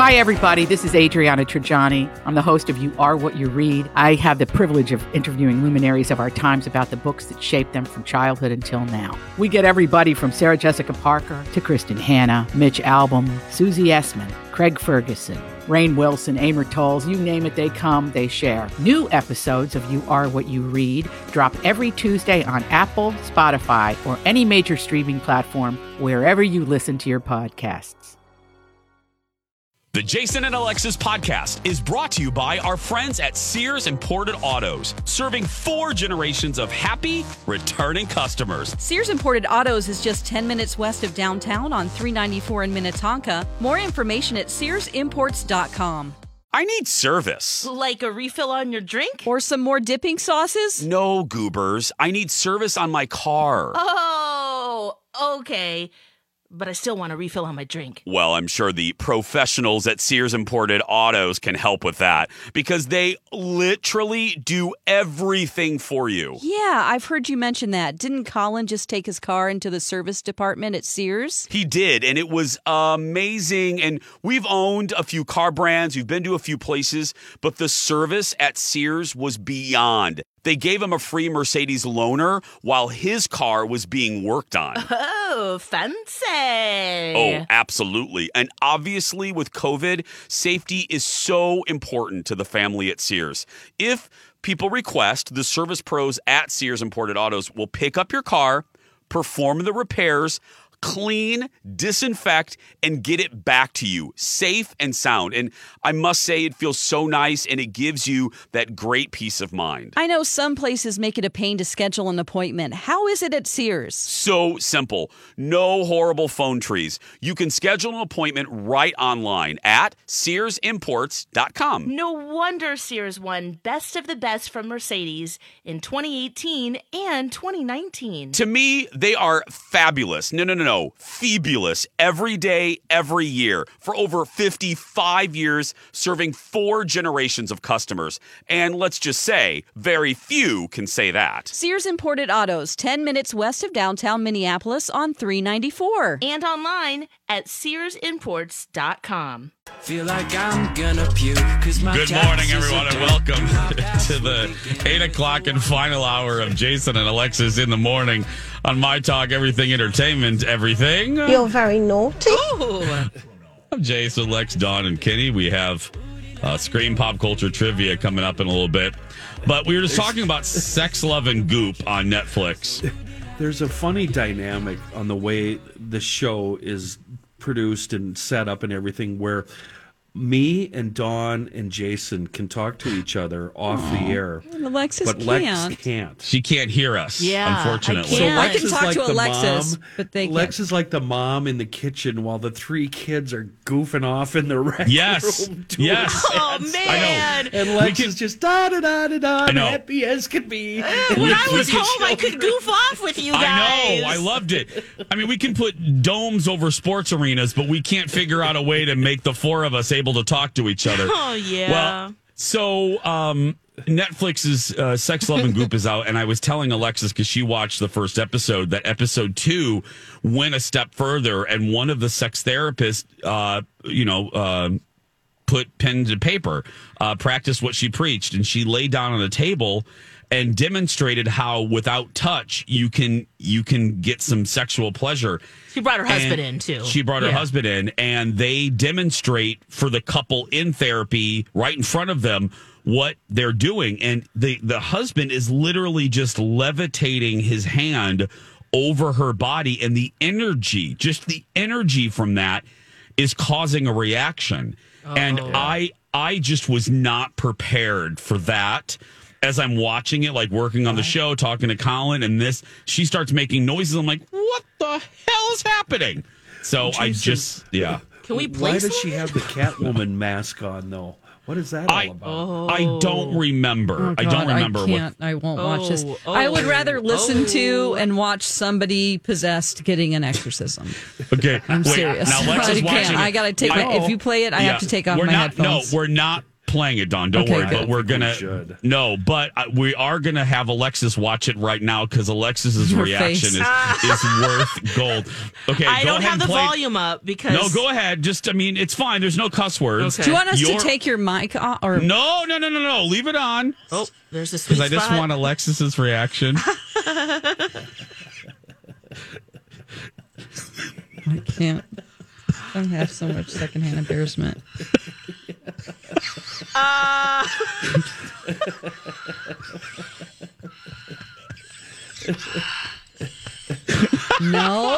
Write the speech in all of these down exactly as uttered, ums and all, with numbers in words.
Hi, everybody. This is Adriana Trajani. I'm the host of You Are What You Read. I have the privilege of interviewing luminaries of our times about the books that shaped them from childhood until now. We get everybody from Sarah Jessica Parker to Kristen Hanna, Mitch Albom, Susie Essman, Craig Ferguson, Rainn Wilson, Amor Tolls, you name it, they come, they share. New episodes of You Are What You Read drop every Tuesday on Apple, Spotify, or any major streaming platform wherever you listen to your podcasts. The Jason and Alexis podcast is brought to you by our friends at Sears Imported Autos, serving four generations of happy, returning customers. Sears Imported Autos is just ten minutes west of downtown on three ninety-four in Minnetonka. More information at sears imports dot com. I need service. Like a refill on your drink? Or some more dipping sauces? No, goobers. I need service on my car. Oh, okay. But I still want a refill on my drink. Well, I'm sure the professionals at Sears Imported Autos can help with that because they literally do everything for you. Yeah, I've heard you mention that. Didn't Colin just take his car into the service department at Sears? He did, and it was amazing. And we've owned a few car brands. We've been to a few places, but the service at Sears was beyond. They gave him a free Mercedes loaner while his car was being worked on. Oh, fancy. Oh, absolutely. And obviously with COVID, safety is so important to the family at Sears. If people request, the service pros at Sears Imported Autos will pick up your car, perform the repairs, clean, disinfect, and get it back to you safe and sound. And I must say it feels so nice and it gives you that great peace of mind. I know some places make it a pain to schedule an appointment. How is it at Sears? So simple. No horrible phone trees. You can schedule an appointment right online at sears imports dot com. No wonder Sears won Best of the Best from Mercedes in twenty eighteen and twenty nineteen. To me, they are fabulous. No, no, no, no. Fabulous. Every day, every year. For over fifty-five years, serving four generations of customers. And let's just say, very few can say that. Sears Imported Autos, ten minutes west of downtown Minneapolis on three ninety-four. And online at sears imports dot com. Feel like I'm gonna puke, 'cause my Good morning, everyone, and welcome to the eight o'clock and final hour of Jason and Alexis in the morning on My Talk, Everything Entertainment, Everything. You're very naughty. Ooh. I'm Jason, Lex, Dawn, and Kenny. We have uh, Scream Pop Culture Trivia coming up in a little bit. But we were just talking about Sex, Love, and Goop on Netflix. There's a funny dynamic on the way the show is produced and set up and everything where me and Dawn and Jason can talk to each other off Aww. the air. Alexis but can't. Lex can't. She can't hear us, Yeah, unfortunately. I So can't. I can is talk like to the Alexis, mom. but they Lex can't. is like the mom in the kitchen while the three kids are goofing off in the rec Yes. room. doing Yes. Oh, sad stuff. man. And Lex can- is just da da da da da, I know. happy as could be. When We- I we was can- home, I could goof off with you guys. I know. I loved it. I mean, we can put domes over sports arenas, but we can't figure out a way to make the four of us able to talk to each other. Oh, yeah. Well, so um, Netflix's uh, Sex, Love, and Goop is out, and I was telling Alexis, because she watched the first episode, that episode two went a step further, and one of the sex therapists, uh, you know, uh, put pen to paper, uh, practiced what she preached, and she laid down on a table and demonstrated how without touch you can you can get some sexual pleasure. She brought her husband And in, too. She brought her Yeah. husband in, and they demonstrate for the couple in therapy right in front of them what they're doing. And the, the husband is literally just levitating his hand over her body, and the energy, just the energy from that is causing a reaction. Oh. And I I just was not prepared for that. As I'm watching it, like working on the show, talking to Colin, and this, she starts making noises. I'm like, what the hell is happening? So I Jason, just, yeah. Can we play Why does some? she have the Catwoman mask on, though? What is that I, all about? I don't remember. Oh, I don't God, remember I can't. what. I won't watch this. Oh, I would oh, rather listen oh. to and watch somebody possessed getting an exorcism. Okay, I'm wait, serious. Now Lex I is can't. watching. I gotta take. I, My, if you play it, I yeah, have to take off we're my not, headphones. No, we're not playing it, Dawn. Don't Okay, worry. good. But we're gonna should. no, but uh, we are gonna have Alexis watch it right now because Alexis's Her reaction is, face. is worth gold. Okay, I go don't ahead have and the play. volume up because No, go ahead. Just, I mean, it's fine. There's no cuss words. Okay. Do you want us You're- to take your mic off? Or No, no, no, no, no. Leave it on Oh, there's the sweet because I just spot. want Alexis's reaction. I can't. I don't have so much secondhand embarrassment. Uh, No.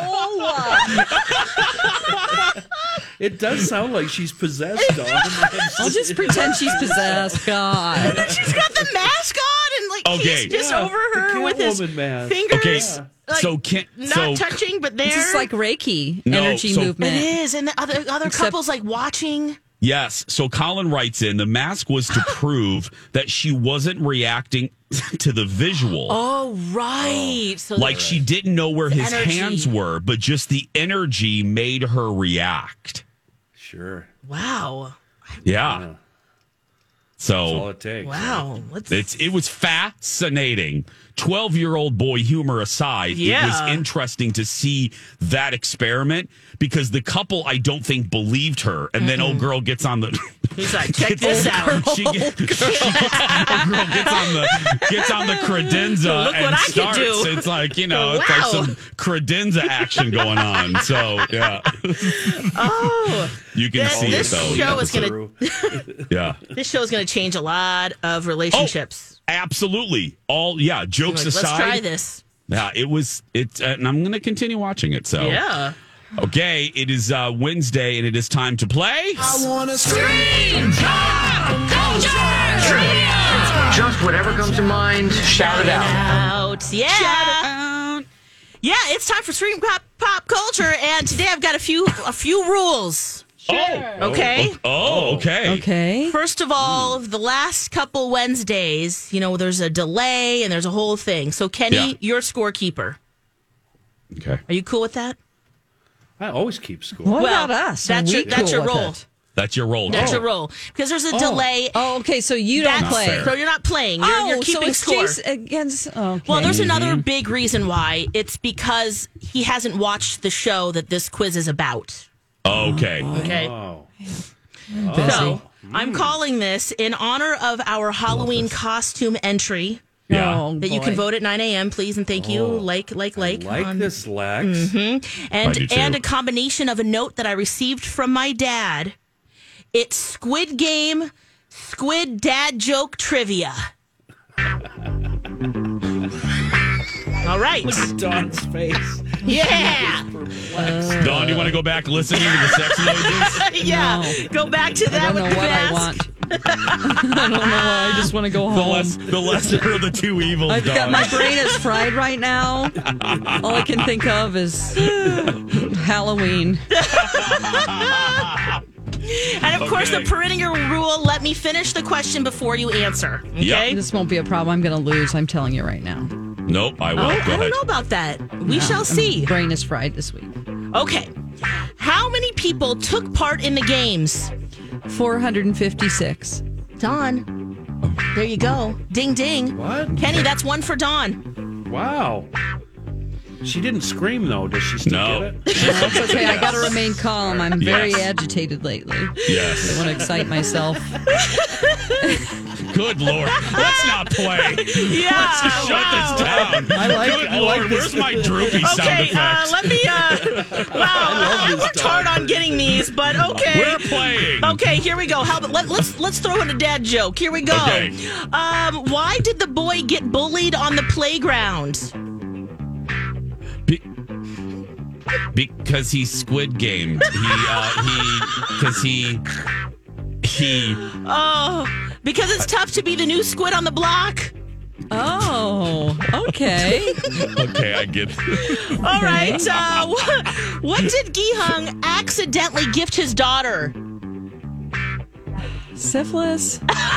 It does sound like she's possessed, Dawn. I'll just pretend she's possessed. God. she's got the mask on and like Okay. he's just Yeah, over the her with his Catwoman mask. fingers. Okay, like, so can not so touching, but there. It's just like Reiki No, energy so- movement. It is, and the other other Except- couples like watching. Yes. So Colin writes in the mask was to prove that she wasn't reacting to the visual. Oh right, so Like she didn't know where his energy. hands were, but just the energy made her react. Sure. wow, Yeah. That's all So it takes. wow. Let's it's it was fascinating. twelve-year-old boy humor aside, Yeah. it was interesting to see that experiment because the couple I don't think believed her. And then old girl gets on the he's like, check gets- this out. She, get, she gets, old girl gets on the gets on the credenza Look and what I can starts. do. It's like, you know, it's Wow. like some credenza action going on. So yeah. Oh, You can This- see this it though. show is gonna True. Yeah. this show is going to change a lot of relationships. Absolutely. All yeah, jokes Like, let's aside. try this. Yeah, it was it uh, and I'm going to continue watching it. So Yeah. Okay, it is uh, Wednesday and it is time to play. Just whatever comes to mind, shout it out. Out. Yeah. Yeah, it's time for Stream Pop Pop Culture, and today I've got a few a few rules. Oh, Okay. oh, okay. Okay. First of all, the last couple Wednesdays, you know, there's a delay and there's a whole thing. So, Kenny, Yeah. you're scorekeeper. Okay. Are you cool with that? I always keep score. What Well, about us? that's Are we your- that's your cool with role. it? That's your role. That's Joe. your role because there's a delay. Oh, okay. So you don't That's- play. fair. So you're not playing. You're, oh, you're so keeping it's score. Jason against. Okay. Well, there's another Mm-hmm. big reason why. It's because he hasn't watched the show that this quiz is about. Okay. Okay. Oh. So I'm calling this in honor of our Halloween costume entry Yeah. Oh, that you can boy. vote at nine a.m. Please and thank you. Like, like, like. Like on- this, Lex. Mm-hmm. I And do too. and a combination of a note that I received from my dad. It's Squid Game, Squid Dad Joke Trivia. All right. Dawn's face. Yeah. Dawn, do you want to go back listening to the sex noises? Yeah. Go back to I that don't with know the what I mask. want. I don't know why. I just want to go The, home. less, the lesser of the two evils, I've got Dawn. my brain is fried right now. All I can think of is Halloween. And of course, the Okay. perennial rule, let me finish the question before you answer. Okay? Yep. This won't be a problem. I'm going to lose. I'm telling you right now. Nope, I will. Oh, Go I ahead. don't know about that. We shall see. Brain is fried this week. Okay. How many people took part in the games? four hundred fifty-six. Dawn. There you go. Ding, ding. What? Kenny, that's one for Dawn. Wow. She didn't scream, though. Does she still No. get it? That's okay. I got to remain calm. I'm very Yes. agitated lately. I Yes. want to excite myself. Good Lord. Let's not play. Yeah. Let's just shut wow. this down. I like- Good I Lord. like this. Where's my droopy sound Okay, uh, effect? let me. Uh, wow, I, I worked hard on getting these, but okay. We're playing. Okay, here we go. How about let, let's let's throw in a dad joke. Here we go. Okay. Um, why did the boy get bullied on the playground? Be- because he squid gamed. He, uh, he, because he, he. Oh, because it's tough to be the new squid on the block. Oh, okay. Okay, I get it. All right. Uh, what, what did Gihung accidentally gift his daughter? Syphilis?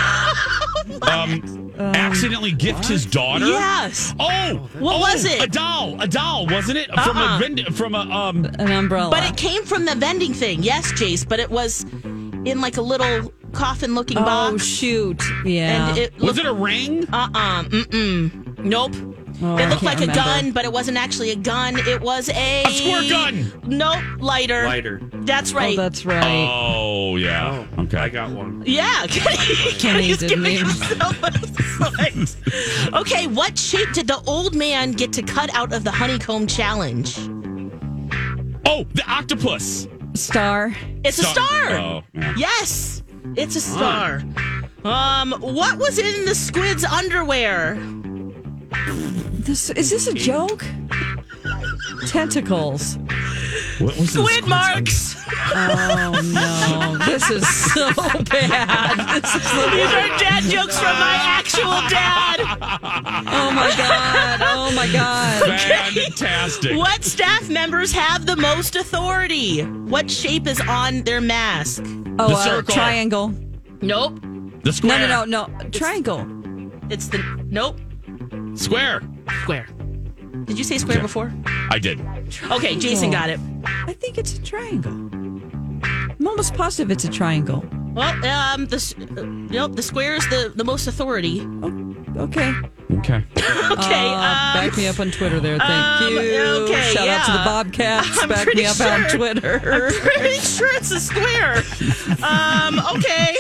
Um, accidentally gift his daughter. Yes. Oh, What oh, was it? A doll, a doll, wasn't it? From Uh-uh. a vend- from a um. An umbrella. But it came from the vending thing. Yes, Jace, but it was in like a little coffin-looking Oh, box. shoot. Yeah. And it Was looked, it a ring? uh-uh, mm-mm. Nope. Oh, It I looked can't like a remember. gun, but it wasn't actually a gun. It was a... A squirt gun. Nope, lighter. Lighter. That's right. Oh, that's right. Oh, yeah. Oh, okay. I got one. Yeah. Kenny's He's giving didn't even- himself a point. Okay, what shape did the old man get to cut out of the honeycomb challenge? Oh, the octopus. Star. It's a star. Oh, yeah. Yes, it's a star. Um, what was in the squid's underwear? This, is this a joke? Tentacles. What was this? Squid marks. Oh, no. This is so bad. This is the These are dad jokes from my actual dad. Oh, my God. Oh, my God. Fantastic. What staff members have the most authority? What shape is on their mask? Oh, The uh, circle. triangle. Nope. The No, square. no, no, no. Triangle. It's the nope. Square. Square. Did you say square before? I did. Okay, Jason got it. I think it's a triangle. I'm almost positive it's a triangle. Well, um, the s- uh, nope. The square is the, the most authority. Okay. Okay. Okay. Uh, um, back me up on Twitter there. Thank um, you. okay, Shout out to the yeah. Bobcats. I'm back pretty me up on sure- Twitter. Pretty sure it's a square. um. Okay.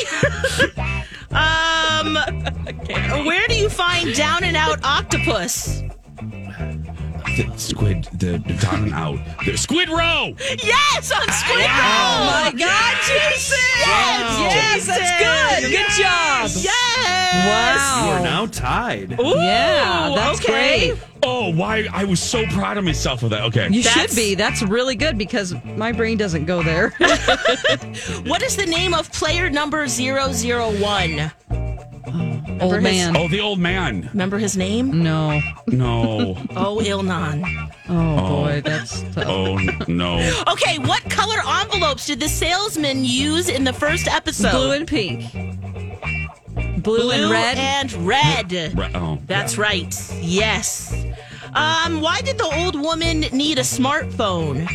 um. Where do you find down and out octopus? The squid, the, the down and out. The squid row. Yes, on Squid Oh, Row. my God, Jason! Yes, that's good. Good job. Yes. Wow. You are now tied. Ooh, Yeah, that's okay. great. Oh, why? I was so proud of myself with that. Okay. You That's- should be. That's really good because my brain doesn't go there. What is the name of player number zero zero one? Old his- man. Oh, the old man. Remember his name? No. No. Oh, Ilnan. Oh, boy, that's tough. Oh, n- no. Okay, what color envelopes did the salesman use in the first episode? Blue and pink. Blue, Blue and red. and red. Re- oh. That's right. Yes. Um, why did the old woman need a smartphone?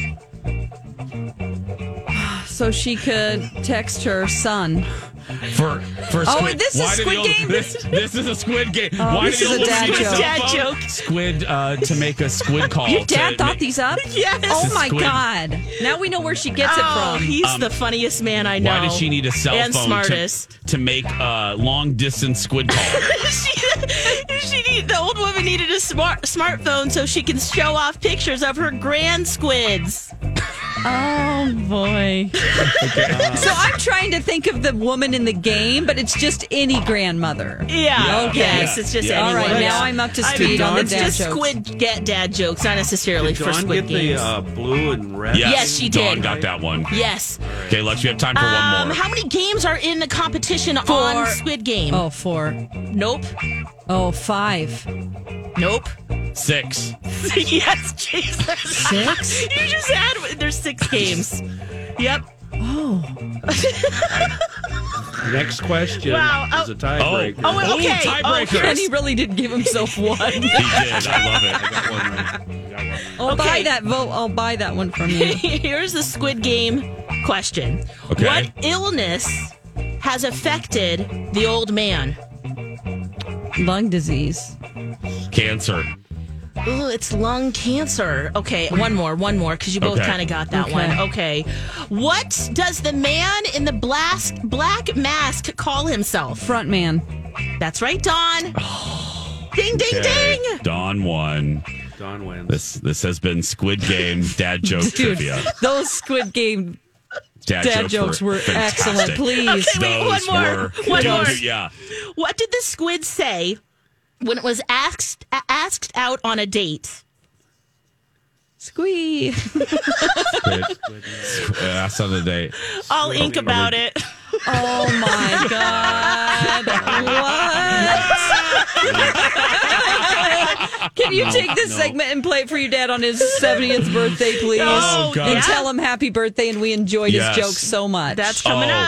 so she could text her son. For for Oh, squid. this is why did Squid the old- Game? This, this is a squid game. Oh, why this did is the a dad old woman use joke. a Dad phone? joke. Squid uh, to make a squid call. Your dad to thought ma- these up? Yes. Oh my Squid. God. Now we know where she gets Oh, it from. he's the funniest man I know. Why did she need a cell and phone smartest. to, to make a long distance squid call? she, she need, the old woman needed a smart smartphone so she can show off pictures of her grand squids. Oh boy. So I'm trying to think of the woman in the game, but it's just any grandmother. Yeah. Okay. Yes, it's just Yeah. All anyone. right, Yeah. now I'm up to I speed mean, on the it's dad just jokes. squid get dad jokes, not necessarily Did for Dawn squid get the games. uh, blue and red? Yes, Yes, she Dawn did. got that one. Yes. Okay, let's. We have time for Um, one more. how many games are in the competition Four. on Squid Game? Oh, four. Nope. Oh, five. Nope. Six. Yes, Jason. Six? You just had. There's six games. Yep. Oh. Next question Wow, is oh- a tiebreaker. Oh, Oh, okay. tiebreaker. Oh, And he really did give himself one. He did. I love it. I got one right. I got one. I'll buy Okay. that vote. I'll buy that one from you. Here's the Squid Game question. Okay. What illness has affected the old man? Lung disease. Cancer. Ooh, it's lung cancer. Okay, one more, one more, because you both Okay. kind of got that Okay. one. Okay. What does the man in the black, black mask call himself? Front man. That's right, Dawn. Ding, ding, Okay. ding. Dawn won. Dawn wins. This this has been Squid Game dad joke Dude, trivia. those Squid Game Dad, dad jokes were fantastic. excellent. Please. Okay, wait, one Those more. were- One Dude, more. Yeah. What did the squid say when it was asked asked out on a date? Squee. Squid. That's on the date. I'll ink about it. Oh my God. What? Can you take this segment and play it for your dad on his seventieth birthday, please? Oh, God. And yeah. tell him happy birthday and we enjoyed Yes. his jokes so much. That's coming Oh. up.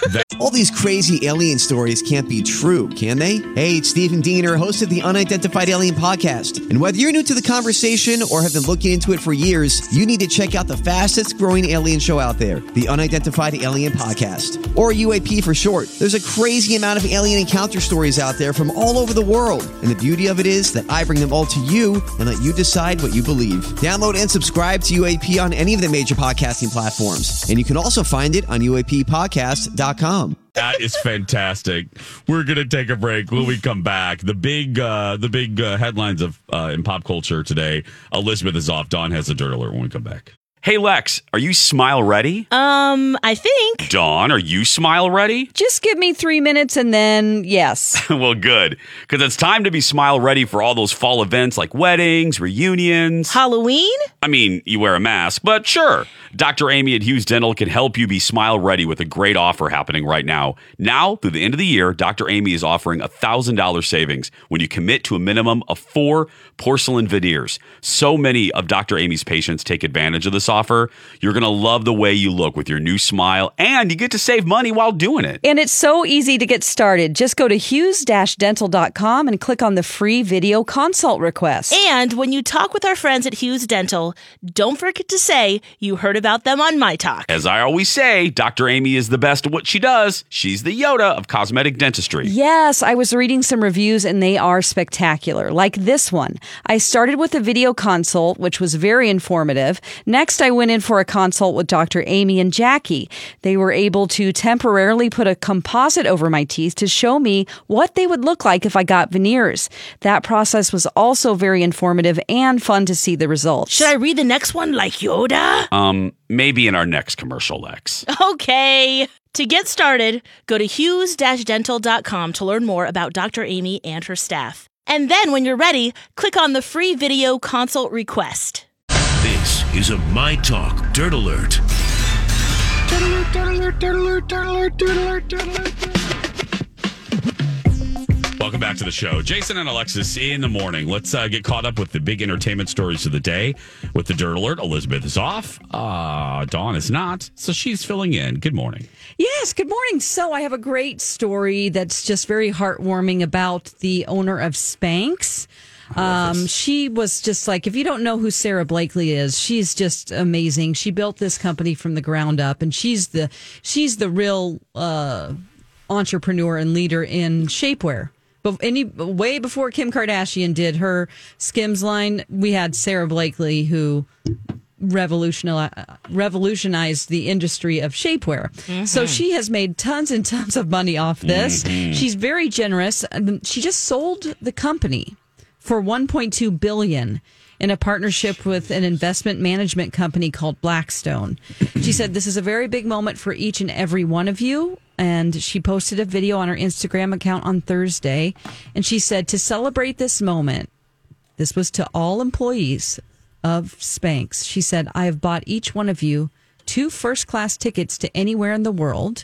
That- All these crazy alien stories can't be true, can they? Hey, it's Stephen Diener, host of the Unidentified Alien Podcast. And whether you're new to the conversation or have been looking into it for years, you need to check out the fastest growing alien show out there, the Unidentified Alien Podcast, or U A P for short. There's a crazy amount of alien encounter stories out there from all over the world. And the beauty of it is that I bring them all to you and let you decide what you believe. Download and subscribe to U A P on any of the major podcasting platforms. And you can also find it on U A P podcast dot com. That is fantastic. We're gonna take a break. When we come back, the big, uh, the big uh, headlines of uh, in pop culture today. Elizabeth is off. Dawn has a dirt alert when we come back. Hey, Lex, are you smile ready? Um, I think. Dawn, are you smile ready? Just give me three minutes and then yes. Well, good. Because it's time to be smile ready for all those fall events like weddings, reunions. Halloween? I mean, you wear a mask, but sure. Doctor Amy at Hughes Dental can help you be smile ready with a great offer happening right now. Now, through the end of the year, Doctor Amy is offering a one thousand dollars savings when you commit to a minimum of four porcelain veneers. So many of Doctor Amy's patients take advantage of this offer. You're going to love the way you look with your new smile, and you get to save money while doing it. And it's so easy to get started. Just go to hughes dash dental dot com and click on the free video consult request. And when you talk with our friends at Hughes Dental, don't forget to say you heard about them on My Talk. As I always say, Doctor Amy is the best at what she does. She's the Yoda of cosmetic dentistry. Yes, I was reading some reviews and they are spectacular, like this one. I started with a video consult, which was very informative. Next, I went in for a consult with Doctor Amy and Jackie. They were able to temporarily put a composite over my teeth to show me what they would look like if I got veneers. That process was also very informative and fun to see the results. Should I read the next one like Yoda? Um, maybe in our next commercial, Lex. Okay. To get started, go to hughes dash dental dot com to learn more about Doctor Amy and her staff. And then when you're ready, click on the free video consult request. This is a My Talk Dirt Alert. Dirt alert, dirt alert, dirt alert, dirt alert, dirt alert, dirt alert. Welcome back to the show. Jason and Alexis in the morning. Let's uh, get caught up with the big entertainment stories of the day. With the Dirt Alert, Elizabeth is off. Uh, Dawn is not, so she's filling in. Good morning. Yes, good morning. So I have a great story that's just very heartwarming about the owner of Spanx. Um, she was just like, if you don't know who Sarah Blakely is, she's just amazing. She built this company from the ground up, and she's the she's the real uh, entrepreneur and leader in shapewear. But any way before Kim Kardashian did her Skims line, we had Sarah Blakely, who revolutionized revolutionized the industry of shapewear. Mm-hmm. So she has made tons and tons of money off this. Mm-hmm. She's very generous. She just sold the company for one point two billion dollars in a partnership with an investment management company called Blackstone. She said, this is a very big moment for each and every one of you. And she posted a video on her Instagram account on Thursday. And she said, to celebrate this moment, this was to all employees of Spanx. She said, I have bought each one of you two first-class tickets to anywhere in the world.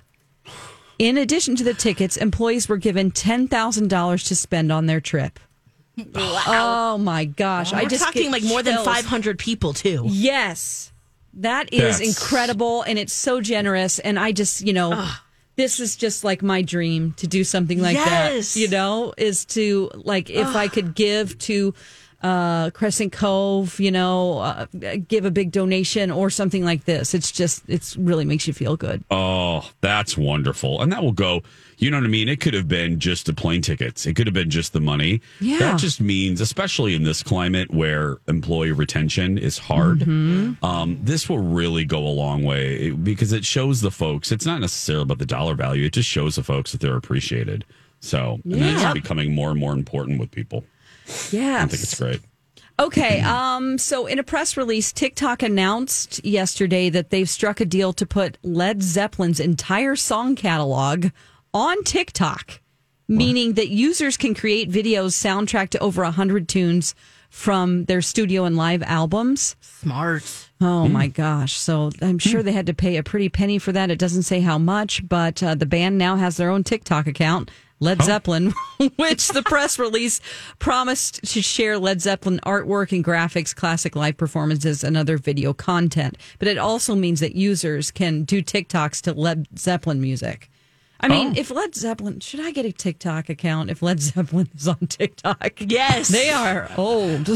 In addition to the tickets, employees were given ten thousand dollars to spend on their trip. Wow. Oh, my gosh. We're I just talking get like more than chills. five hundred people, too. Yes. That is That's... incredible, and it's so generous. And I just, you know... Ugh. This is just like my dream to do something like yes. that, you know, is to like if Ugh. I could give to uh, Crescent Cove, you know, uh, give a big donation or something like this. It's just it's really makes you feel good. Oh, that's wonderful. And that will go, you know what I mean? It could have been just the plane tickets. It could have been just the money. Yeah. That just means, especially in this climate where employee retention is hard, mm-hmm. um, this will really go a long way because it shows the folks, it's not necessarily about the dollar value. It just shows the folks that they're appreciated. So, and yeah. that's becoming more and more important with people. Yes. I think it's great. Okay, um, so in a press release, TikTok announced yesterday that they've struck a deal to put Led Zeppelin's entire song catalog on TikTok, meaning that users can create videos soundtrack to over one hundred tunes from their studio and live albums. Smart. Oh, mm. my gosh. So I'm sure they had to pay a pretty penny for that. It doesn't say how much, but uh, the band now has their own TikTok account. Led Zeppelin, which the press release promised to share Led Zeppelin artwork and graphics, classic live performances, and other video content. But it also means that users can do TikToks to Led Zeppelin music. I mean, Oh. if Led Zeppelin, should I get a TikTok account if Led Zeppelin is on TikTok? Yes. They are old.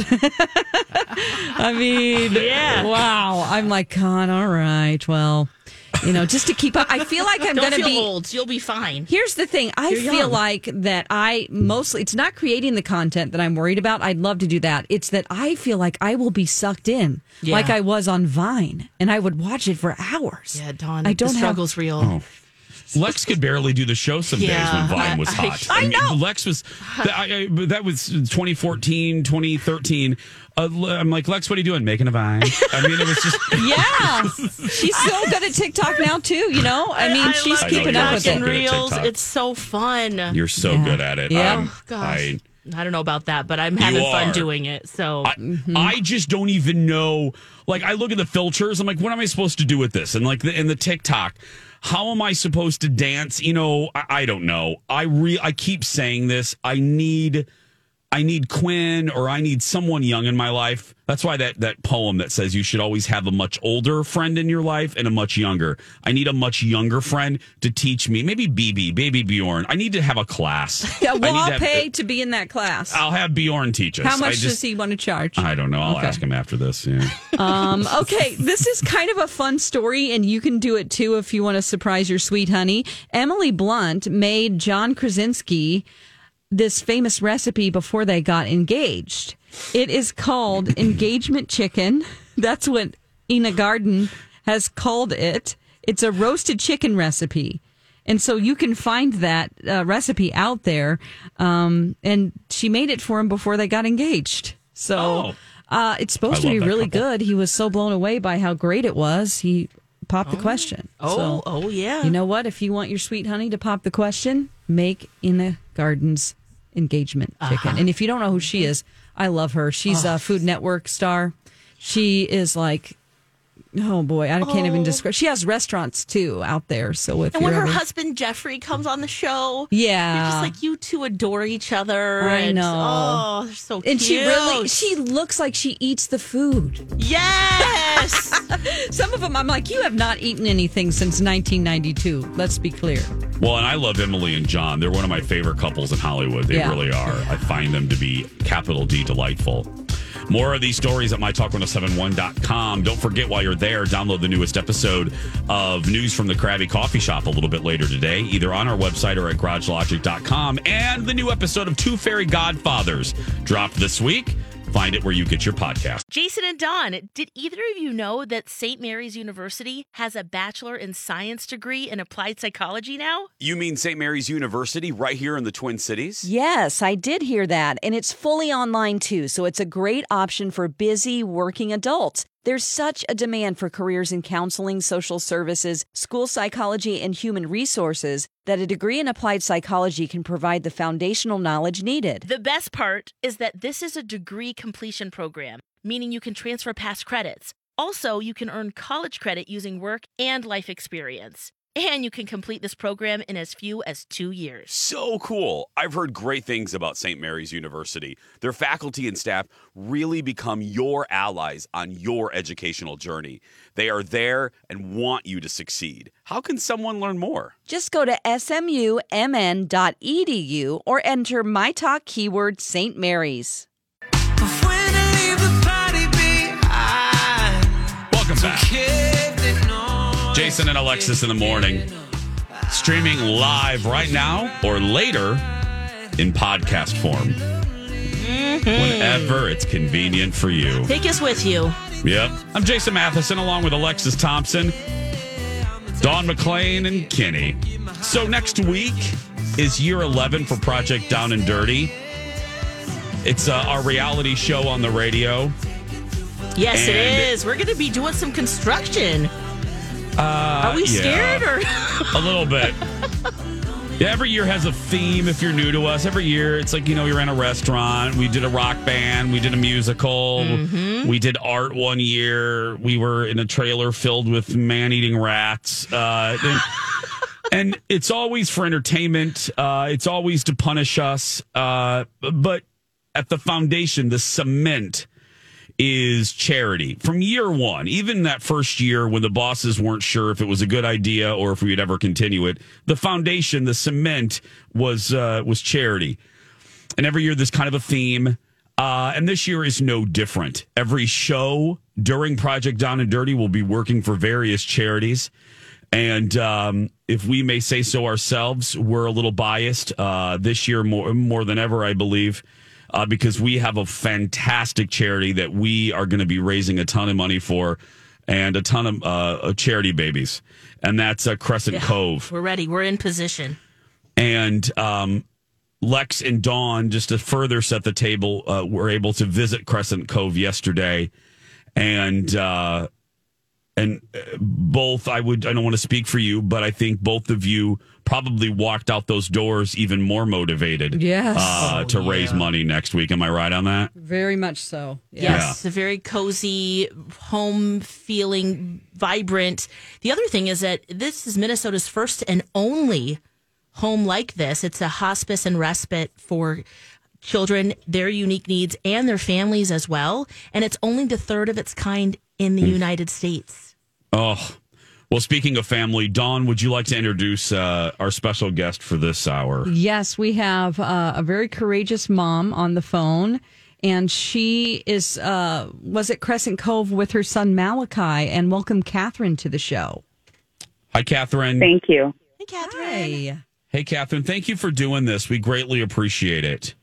I mean, Yeah. wow. I'm like, God, all right. Well, you know, just to keep up. I feel like I'm Don't going to feel be old. You'll be fine. Here's the thing. I You're feel young. like that I mostly, it's not creating the content that I'm worried about. I'd love to do that. It's that I feel like I will be sucked in Yeah. like I was on Vine and I would watch it for hours. Yeah, Dawn, I don't the have- struggle's real. Oh. Lex could barely do the show some Yeah. days when Vine was I- hot. I mean, know. Lex was, I, I, that was twenty fourteen, twenty thirteen. Uh, I'm like, Lex, what are you doing? Making a Vine? I mean, it was just. Yeah. She's so good at TikTok now, too, you know? I mean, I she's love keeping you're up with so it. good at Reels. TikTok. It's so fun. You're so Yeah. good at it. Yeah. Um, Oh, gosh. I, I don't know about that, but I'm having You fun are. doing it. So I, I just don't even know. Like, I look at the filters. I'm like, what am I supposed to do with this? And like, the, in the TikTok, how am I supposed to dance? You know, I, I don't know. I re I keep saying this. I need, I need Quinn, or I need someone young in my life. That's why that that poem that says you should always have a much older friend in your life and a much younger. I need a much younger friend to teach me. Maybe B B, baby Bjorn. I need to have a class. Yeah, I well, need I'll to have- pay to be in that class. I'll have Bjorn teach us. How much I just, does he want to charge? I don't know. I'll Okay. ask him after this. Yeah. Um, okay, this is kind of a fun story, and you can do it too if you want to surprise your sweet honey. Emily Blunt made John Krasinski this famous recipe before they got engaged. It is called engagement chicken. That's what Ina Garden has called it. It's a roasted chicken recipe. And so you can find that uh, recipe out there. Um, and she made it for him before they got engaged. So Oh. uh, it's supposed I to love be that really couple. good. He was so blown away by how great it was. He popped the question. Oh, So, oh yeah. you know what? If you want your sweet honey to pop the question, make Ina Garden's engagement chicken. And if you don't know who she is, I love her. She's a Food Network star. She is like, oh boy, I can't even describe. She has restaurants too out there. So if and when you're her ever, husband Jeffrey comes on the show, yeah, you're just like, you two adore each other. I and, know. Oh, they're so cute. and she really, she looks like she eats the food. Yes. Some of them, I'm like, you have not eaten anything since nineteen ninety-two. Let's be clear. Well, and I love Emily and John. They're one of my favorite couples in Hollywood. They Yeah. really are. I find them to be capital D delightful. More of these stories at my talk ten seventy-one dot com. Don't forget, while you're there, download the newest episode of News from the Krabby Coffee Shop a little bit later today, either on our website or at garage logic dot com. And the new episode of Two Fairy Godfathers dropped this week. Find it where you get your podcast. Jason and Dawn, did either of you know that Saint Mary's University has a Bachelor in Science degree in Applied Psychology now? You mean Saint Mary's University right here in the Twin Cities? Yes, I did hear that. And it's fully online too, so it's a great option for busy working adults. There's such a demand for careers in counseling, social services, school psychology, and human resources that a degree in applied psychology can provide the foundational knowledge needed. The best part is that this is a degree completion program, meaning you can transfer past credits. Also, you can earn college credit using work and life experience. And you can complete this program in as few as two years. So cool. I've heard great things about Saint Mary's University. Their faculty and staff really become your allies on your educational journey. They are there and want you to succeed. How can someone learn more? Just go to S M U M N dot E D U or enter my talk keyword Saint Mary's. Welcome back. Jason and Alexis in the morning. Streaming live right now or later in podcast form. Mm-hmm. Whenever it's convenient for you. Take us with you. Yep. I'm Jason Matheson along with Alexis Thompson, Dawn McClain, and Kenny. So next week is year eleven for Project Down and Dirty. It's uh, our reality show on the radio. Yes, And- it is. We're going to be doing some construction. Uh, Are we yeah. scared or? A little bit. Yeah, every year has a theme if you're new to us. Every year, it's like, you know, we ran a restaurant. We did a rock band. We did a musical. Mm-hmm. We did art one year. We were in a trailer filled with man-eating rats. Uh, and, and it's always for entertainment. Uh, it's always to punish us. Uh, but at the foundation, the cement is charity from year one. Even that first year when the bosses weren't sure if it was a good idea or if we would ever continue it, the foundation, the cement was uh, was charity. And every year there's kind of a theme. Uh, and this year is no different. Every show during Project Down and Dirty will be working for various charities. And um, if we may say so ourselves, we're a little biased uh, this year more, more than ever, I believe. Uh, because we have a fantastic charity that we are going to be raising a ton of money for and a ton of uh, charity babies. And that's uh, Crescent yeah, Cove. We're ready. We're in position. And um, Lex and Dawn, just to further set the table, uh, were able to visit Crescent Cove yesterday. And uh, and both, I would, I don't want to speak for you, but I think both of you probably walked out those doors even more motivated yes. uh, oh, to yeah. raise money next week. Am I right on that? Very much so. Yes, Yeah. it's a very cozy, home feeling, vibrant. The other thing is that this is Minnesota's first and only home like this. It's a hospice and respite for children, their unique needs, and their families as well. And it's only the third of its kind in the mm. United States. Oh, well, speaking of family, Dawn, would you like to introduce uh, our special guest for this hour? Yes, we have uh, a very courageous mom on the phone, and she is uh, was at Crescent Cove with her son Malachi. And welcome, Catherine, to the show. Hi, Catherine. Thank you. Hey, Catherine. Hi. Hey, Catherine. Thank you for doing this. We greatly appreciate it.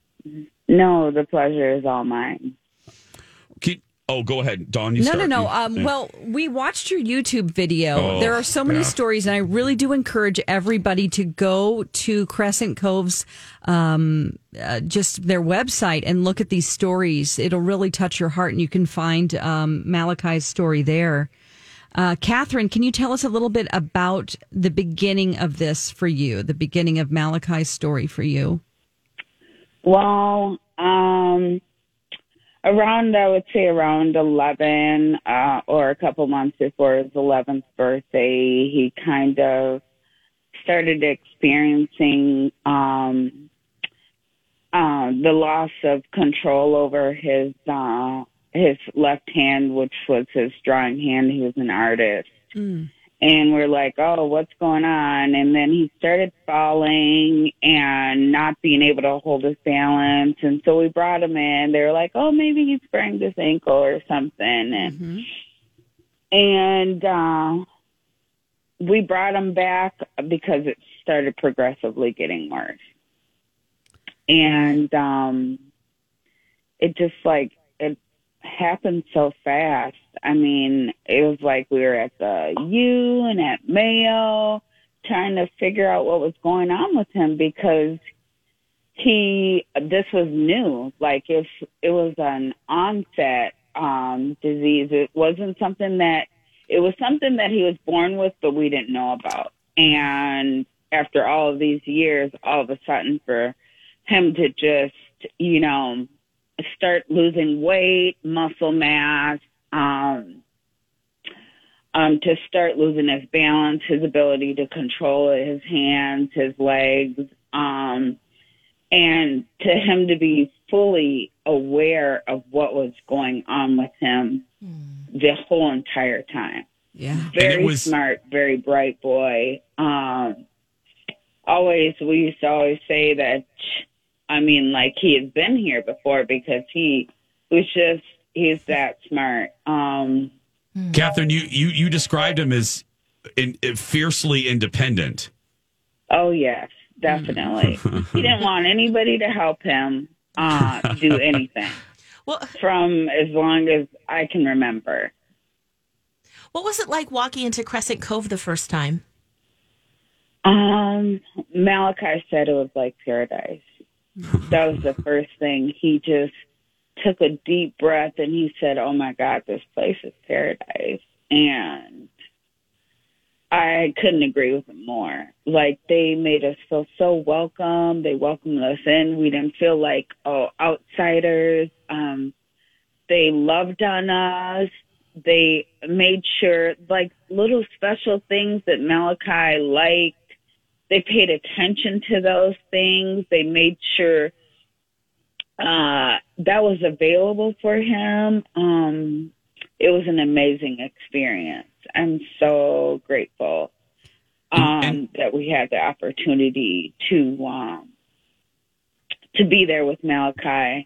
No, the pleasure is all mine. Keep. Oh, go ahead, Dawn. You no, start. no, no, You- Um, yeah. well, we watched your YouTube video. Oh, there are so many yeah. stories, and I really do encourage everybody to go to Crescent Cove's, um, uh, just their website and look at these stories. It'll really touch your heart, and you can find um, Malachi's story there. Uh, Catherine, can you tell us a little bit about the beginning of this for you, the beginning of Malachi's story for you? Well, um, around, I would say around eleven, uh, or a couple months before his eleventh birthday, he kind of started experiencing, um, uh, the loss of control over his, uh, his left hand, which was his drawing hand. He was an artist. Mm. And we're like, oh, what's going on? And then he started falling and not being able to hold his balance. And so we brought him in. They were like, oh, maybe he sprained his ankle or something. And, mm-hmm. and uh, we brought him back because it started progressively getting worse. And um, it just like, it happened so fast. I mean, it was like we were at the U and at Mayo trying to figure out what was going on with him because he, this was new. Like if it was an onset um, disease, it wasn't something that, it was something that he was born with, but we didn't know about. And after all of these years, all of a sudden for him to just, you know, start losing weight, muscle mass, um, um, to start losing his balance, his ability to control his hands, his legs, um, and to him to be fully aware of what was going on with him mm. the whole entire time. Yeah. Very was- smart, very bright boy. Um, always, we used to always say that, I mean, like he had been here before because he was just, he's that smart. Um, Catherine, you, you, you described him as in, fiercely independent. Oh, yes, definitely. He didn't want anybody to help him uh, do anything well, from as long as I can remember. What was it like walking into Crescent Cove the first time? Um, Malachi said it was like paradise. That was the first thing. He just took a deep breath and he said, oh my God, this place is paradise. And I couldn't agree with him more. Like they made us feel so welcome. They welcomed us in. We didn't feel like, oh, outsiders. Um, they loved on us. They made sure like little special things that Malachi liked. They paid attention to those things. They made sure uh, that was available for him. Um, it was an amazing experience. I'm so grateful um, that we had the opportunity to um, to be there with Malachi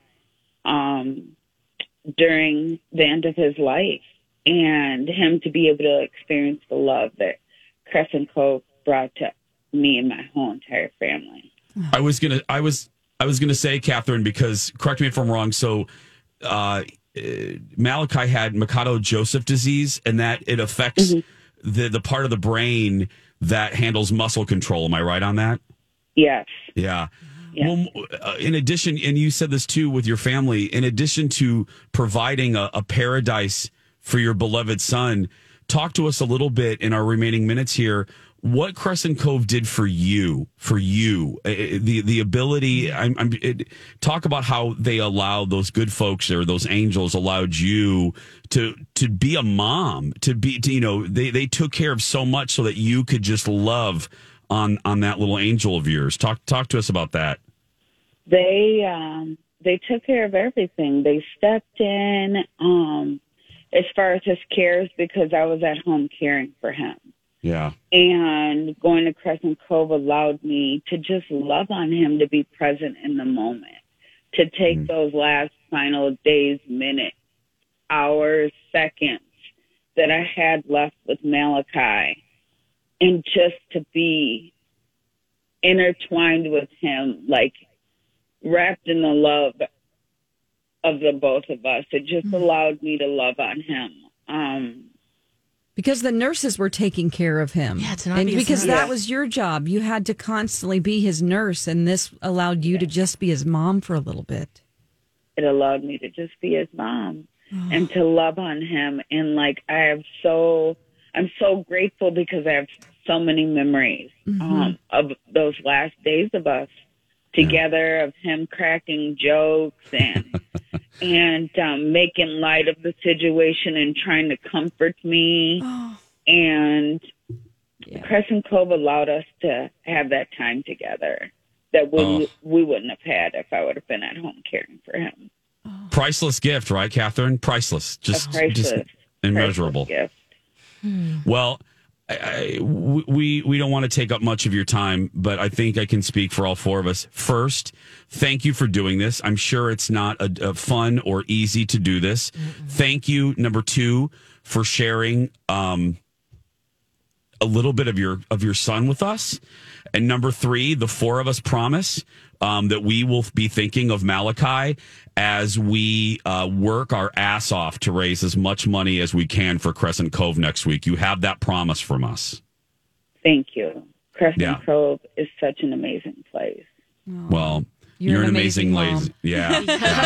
um, during the end of his life, and him to be able to experience the love that Crescent Cove brought to me and my whole entire family. I was gonna, I was, I was gonna say, Catherine, because correct me if I'm wrong. So, uh, Malachi had Mikado Joseph disease, and that it affects mm-hmm. the the part of the brain that handles muscle control. Am I right on that? Yes. Yeah. Yeah. Well, uh, in addition, and you said this too with your family, in addition to providing a, a paradise for your beloved son, talk to us a little bit in our remaining minutes here. What Crescent Cove did for you, for you, uh, the the ability. I'm, I'm it, talk about how they allowed those good folks or those angels allowed you to to be a mom, to be, to, you know, they they took care of so much so that you could just love on on that little angel of yours. Talk talk to us about that. They um, they took care of everything. They stepped in um, as far as his cares, because I was at home caring for him. Yeah. And going to Crescent Cove allowed me to just love on him, to be present in the moment, to take mm. those last final days, minutes, hours, seconds that I had left with Malachi, and just to be intertwined with him, like wrapped in the love of the both of us. It just mm. allowed me to love on him. Um, Because the nurses were taking care of him. Yeah, to not and be because his that nurse. was your job. You had to constantly be his nurse, and this allowed you to just be his mom for a little bit. It allowed me to just be his mom oh. and to love on him. And like, I have so, I'm so grateful because I have so many memories mm-hmm. um, of those last days of us together, yeah. of him cracking jokes and and um, making light of the situation and trying to comfort me. Oh. And yeah. Crescent Cove allowed us to have that time together that we, oh. we wouldn't have had if I would have been at home caring for him. Oh. Priceless gift, right, Catherine? Priceless. Just, priceless, just immeasurable. Priceless gift. Hmm. Well, I, I, we we don't want to take up much of your time, but I think I can speak for all four of us. First, thank you for doing this. I'm sure it's not a, a fun or easy to do this. Mm-mm. Thank you, number two, for sharing um, a little bit of your of your son with us. And number three, the four of us promise um, that we will be thinking of Malachi as we uh, work our ass off to raise as much money as we can for Crescent Cove next week. You have that promise from us. Thank you. Crescent yeah. Cove is such an amazing place. Oh, well, you're, you're an an amazing, amazing lady. Yeah.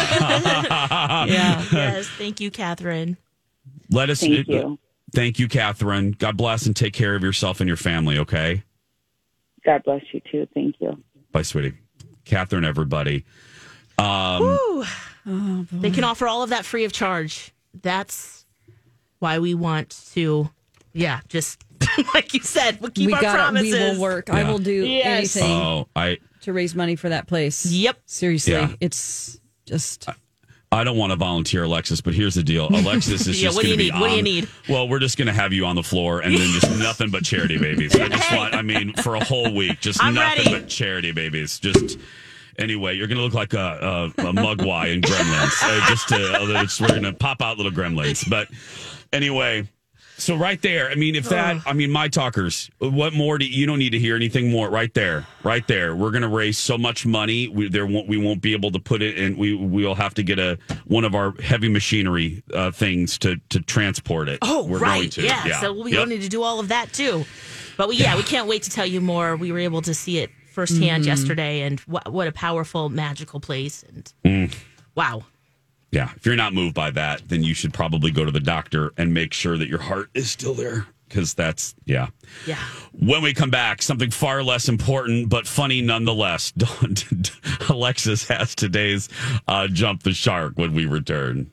yeah. Yes. Thank you, Catherine. Let us. Thank you. Thank you, Catherine. God bless and take care of yourself and your family. Okay. God bless you too. Thank you. Bye, sweetie. Catherine, everybody. Um, Woo. Oh, they can offer all of that free of charge. That's why we want to, yeah, just like you said, we'll keep we our gotta, promises. We will work. Yeah. I will do yes. anything oh, I, to raise money for that place. Yep. Seriously. Yeah. It's just... I, I don't want to volunteer, Alexis, but here's the deal. Alexis is yeah, just what do going to you be need? What on. do you need? Well, we're just going to have you on the floor and then just nothing but charity babies. I just want, I mean, for a whole week, just I'm nothing ready. but charity babies. Just anyway, you're going to look like a, a, a Mugwai in Gremlins. Uh, just to, uh, just, we're going to pop out little Gremlins. But anyway, so right there, I mean, if that, I mean, my talkers, what more do you, you don't need to hear anything more right there, right there. We're going to raise so much money. We, there won't, we won't be able to put it in. We, we'll have to get a, one of our heavy machinery uh, things to, to transport it. Oh, We're right. Going to. Yeah. yeah. So we yep. will need to do all of that too. But we, yeah, we can't wait to tell you more. We were able to see it firsthand mm-hmm. yesterday, and what, what a powerful, magical place. And mm. wow. Yeah, if you're not moved by that, then you should probably go to the doctor and make sure that your heart is still there. Because that's, yeah. Yeah. When we come back, something far less important, but funny nonetheless. Alexis has today's uh, Jump the Shark when we return.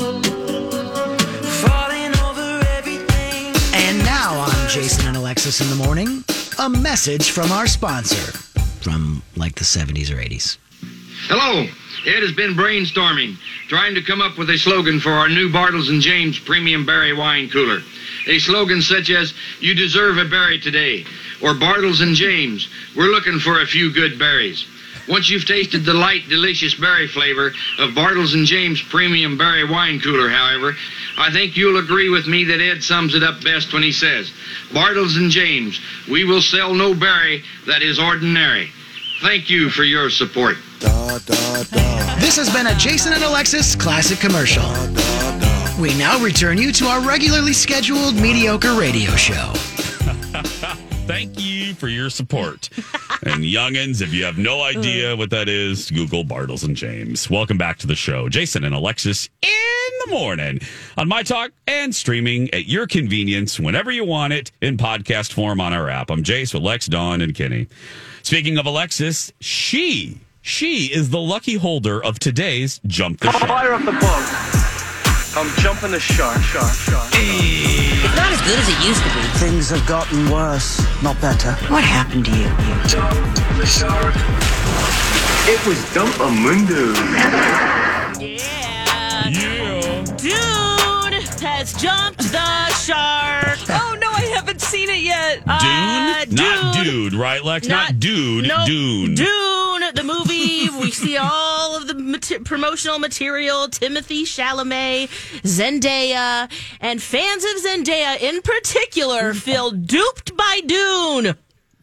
And now on Jason and Alexis in the Morning, a message from our sponsor from like the seventies or eighties. Hello. Ed has been brainstorming, trying to come up with a slogan for our new Bartles and James Premium Berry Wine Cooler. A slogan such as, "You deserve a berry today," or "Bartles and James, we're looking for a few good berries." Once you've tasted the light, delicious berry flavor of Bartles and James Premium Berry Wine Cooler, however, I think you'll agree with me that Ed sums it up best when he says, "Bartles and James, we will sell no berry that is ordinary." Thank you for your support. Da, da, da. This has been a Jason and Alexis classic commercial. Da, da, da. We now return you to our regularly scheduled mediocre radio show. Thank you for your support. And youngins, if you have no idea what that is, Google Bartles and James. Welcome back to the show. Jason and Alexis in the morning on My Talk and streaming at your convenience whenever you want it in podcast form on our app. I'm Jace with Lex, Dawn, and Kenny. Speaking of Alexis, she, she is the lucky holder of today's Jump the Shark. Fire up the boat. I'm jumping the shark, shark, shark. It's not as good as it used to be. Things have gotten worse, not better. What happened to you? Jump the shark. It was Dumpamundo. Yeah. Yeah. Dune has jumped the shark. Oh, no, I haven't seen it yet. Dune? Uh, Not Dune. dude, right, Lex? Not, Not- dude, Nope. Dune. Dune, the movie. We see all of the mat- promotional material. Timothy Chalamet, Zendaya, and fans of Zendaya in particular feel duped by Dune.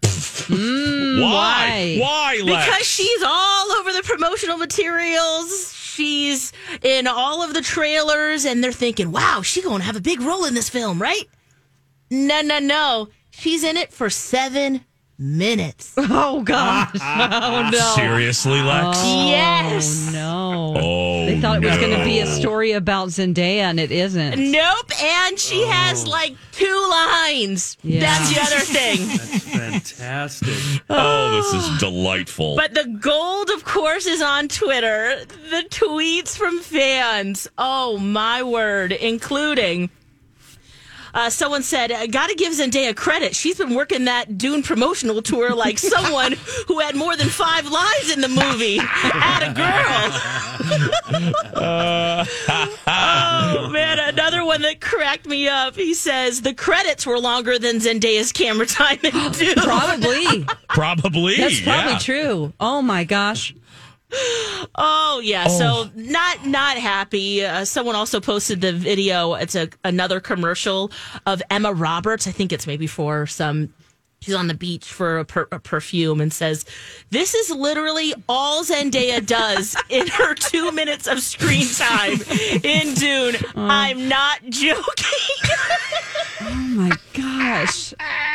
Why? Why, Lex? Because she's all over the promotional materials. She's in all of the trailers, and they're thinking, wow, she's going to have a big role in this film, right? No, no, no. She's in it for seven minutes. Oh, gosh. Oh, no. Seriously, Lex? Oh, Yes. no. Oh, They thought it was no. going to be a story about Zendaya, and it isn't. Nope, and she has like two lines. Yeah. That's the other thing. That's fantastic. Oh, this is delightful. But the gold, of course, is on Twitter. The tweets from fans. Oh, my word, including... Uh, someone said, I got to give Zendaya credit. She's been working that Dune promotional tour like someone who had more than five lines in the movie. Atta girl. Uh, Oh, man. Another one that cracked me up. He says, the credits were longer than Zendaya's camera time in Dune. Probably. Probably. That's probably yeah. true. Oh, my gosh. Oh yeah, Oh. so not not happy. Uh, someone also posted the video. It's a another commercial of Emma Roberts. I think it's maybe for some. She's on the beach for a, per, a perfume and says, "This is literally all Zendaya does in her two minutes of screen time in Dune." I'm not joking. Oh, my gosh.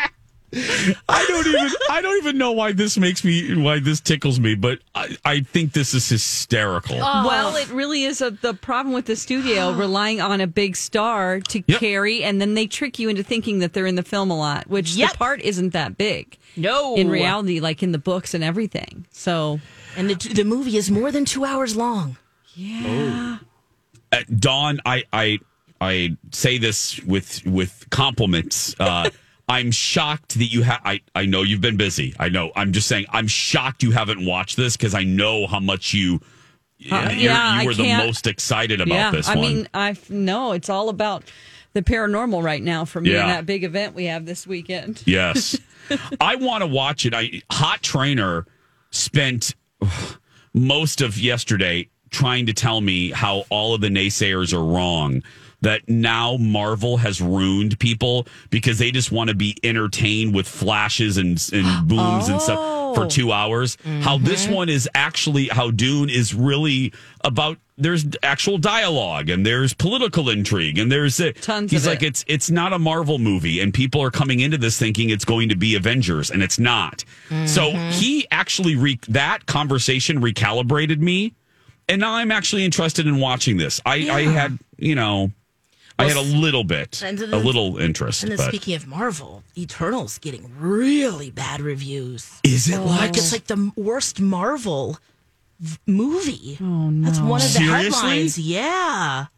I don't even I don't even know why this makes me why this tickles me, but I, I think this is hysterical. Well, it really is a, the problem with the studio relying on a big star to Yep. carry, and then they trick you into thinking that they're in the film a lot, which Yep. the part isn't that big. No, In reality, like in the books and everything. So, and the the movie is more than two hours long. yeah. Uh, Dawn, I I I say this with with compliments. Uh, I'm shocked that you have. I, I know you've been busy. I know. I'm just saying. I'm shocked you haven't watched this because I know how much you. Uh, you're- yeah, you were I the can't- most excited about yeah, this I one. mean, I know it's all about the paranormal right now for me Yeah. and that big event we have this weekend. Yes. I want to watch it. I Hot Trainer spent most of yesterday trying to tell me how all of the naysayers are wrong. That now Marvel has ruined people because they just want to be entertained with flashes and, and booms and stuff for two hours. How this one is actually, how Dune is really about, there's actual dialogue and there's political intrigue and there's a, Tons he's of like, it. it's it's not a Marvel movie and people are coming into this thinking it's going to be Avengers and it's not. So he actually, re- that conversation recalibrated me and now I'm actually interested in watching this. I, I had, you know, I had a little bit, And then- a little interest. And then but speaking of Marvel, Eternal's getting really bad reviews. is it Like like it's like the worst Marvel v- movie. Oh, no. That's one of the Seriously? headlines. Yeah.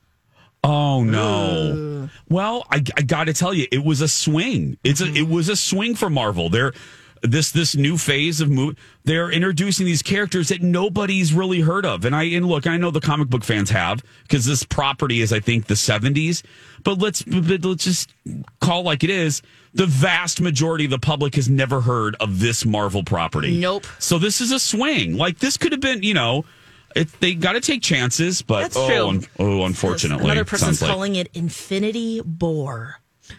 Oh no! Well, I, I got to tell you, it was a swing. It's a, it was a swing for Marvel. There, this this new phase of movie, they're introducing these characters that nobody's really heard of. And I and look, I know the comic book fans have, because this property is, I think, the seventies. But let's but let's just call like it is. The vast majority of the public has never heard of this Marvel property. Nope. So this is a swing. Like, this could have been, you know, it, they got to take chances. But That's oh, true. un, oh, unfortunately, Another person's sounds like- calling it Infinity Bore.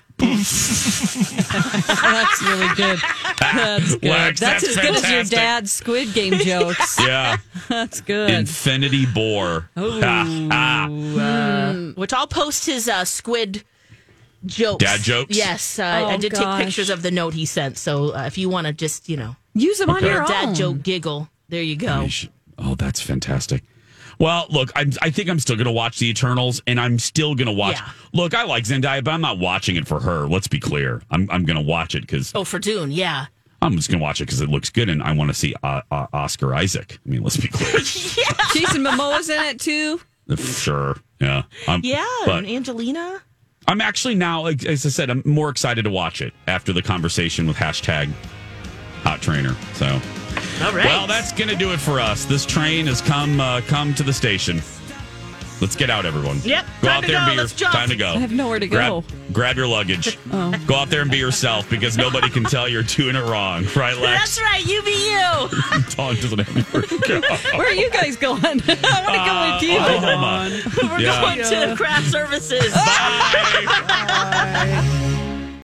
That's really good. That's good. Lex, that's, that's as good as your fantastic. dad's Squid Game jokes. Yeah. That's good. Infinity Bore. Ooh, Ah, ah. uh, which I'll post his uh, squid jokes. Dad jokes? Yes, uh, Oh, I did gosh. take pictures of the note he sent. So uh, if you want to just, you know, use them on Okay. your own. dad joke giggle, there you go. You should- Oh, that's fantastic. Well, look, I'm, I think I'm still going to watch The Eternals, and I'm still going to watch. Yeah. Look, I like Zendaya, but I'm not watching it for her. Let's be clear. I'm, I'm going to watch it because Oh, for Dune, yeah. I'm just going to watch it because it looks good, and I want to see uh, uh, Oscar Isaac. I mean, let's be clear. Jason Momoa's in it too. Sure, yeah, um, Yeah, But and Angelina. I'm actually now, like, as I said, I'm more excited to watch it after the conversation with hashtag Hot Trainer. So. All right. Well, that's going to do it for us. This train has come uh, come to the station. Let's get out, everyone. Yep, Go time out to there and go. be your, Let's jump. time to go. I have nowhere to grab, go. Grab your luggage. Oh. Go out there and be yourself, because nobody can tell you're doing it wrong. Right, Lex? That's right, you be you. Dawn doesn't have anywhere to go. Where are you guys going? I want to go with you. Oklahoma. We're Yeah. going to craft services. Bye. Bye.